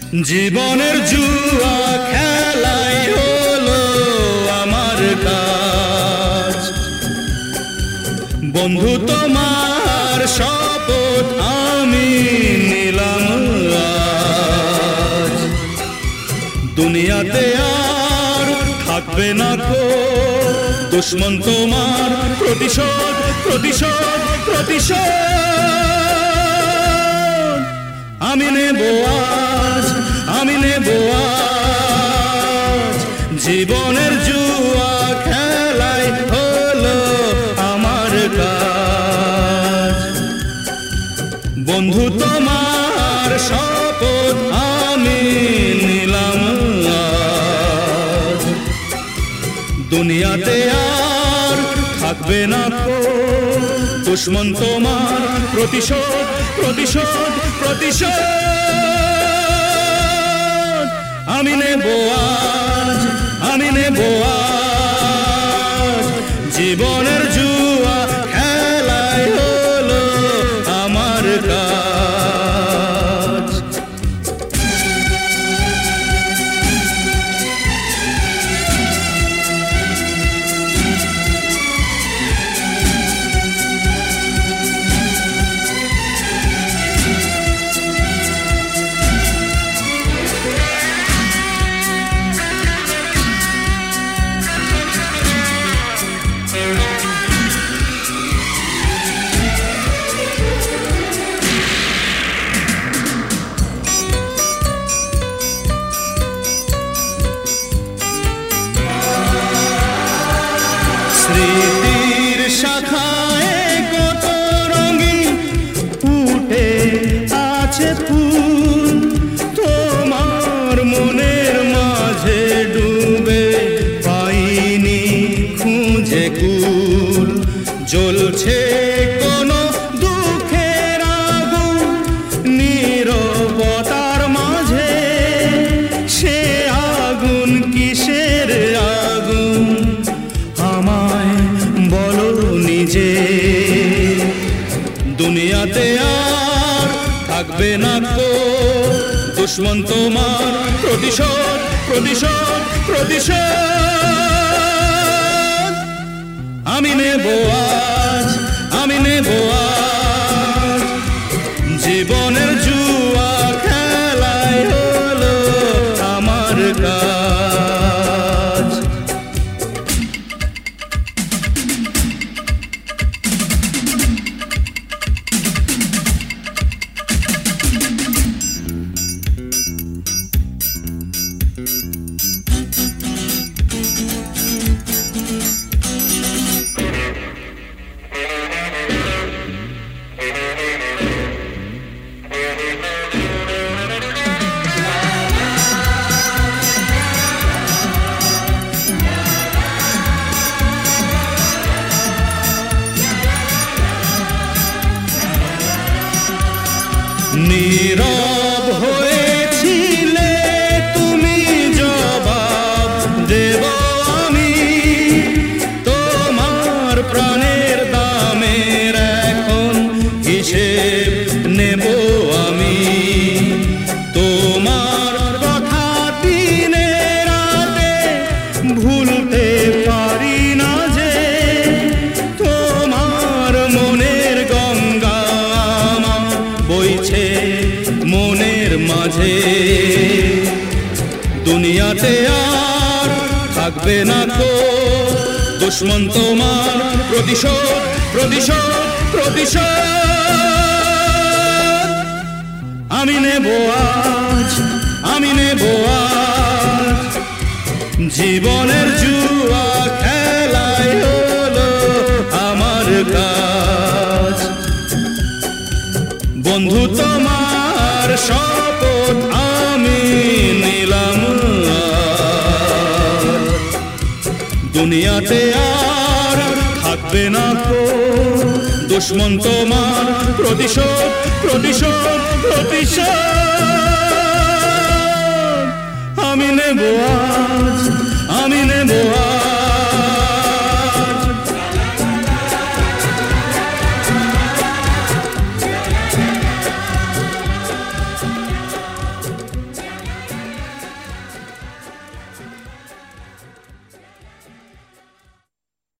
জীবনের জুয়া খেলাই হলো আমার কাজ। বন্ধু তোমার শপথ আমি নিলাম আজ। দুনিয়াতে আর থাকবে না কো দুশ্মন তোমার, প্রতিশোধ প্রতিশোধ প্রতিশোধ আমি নেব আজ, আমি নেব আজ। জীবনের জুয়া খেলাই হলো আমার কাজ। বন্ধু তোমার শপথ আমি নিলাম আজ। দুনিয়াতে আর থাকবে না কো দুশ্মন তোমার, প্রতিশোধ প্রতিশোধ প্রতিশোধ আমি নেব আজ, আমি নেব আজ। জীবনের জুয়া খেলাই হলো আমার কাজ। স্মৃতির শাখায় কত রঙিন ফুটে আছে ফুল, তোমার মনের মাঝে ডুবে পাইনি খুঁজে কুল। জ্বলছে কোনো দুঃখের আগুন নীরবতার মাঝে, সে আগুন কিসের আগুন আমায় বলো নিজে। দুনিয়াতে আর থাকবে না কো দুশ্মন তোমার, প্রতিশোধ প্রতিশোধ প্রতিশোধ আমি নেব আজ, আমি নেব আজ। জীবনের জুয়া খেলাই হলো আমার কাজ। নীরব হয়েছিলে তুমি, জবাব দেব আমি। তোমার প্রাণের দামের এখন হিসেব নেব আমি। তোমার কথা দিনে রাতে ভুলতে পারি না যে, তোমার মনের গঙ্গা আমার বইছে মনের মাঝে। দুনিয়াতে আর থাকবে না কো দুশ্মন তোমার, প্রতিশোধ প্রতিশোধ প্রতিশোধ আমি নেব আজ, আমি নেব আজ। জীবনের জুয়া খেলাই হলো আমার কাজ। বন্ধু তোমার শপথ আমি নিলাম আজ। দুনিয়াতে আর থাকবে না কো দুশ্মন তোমার, প্রতিশোধ প্রতিশোধ প্রতিশোধ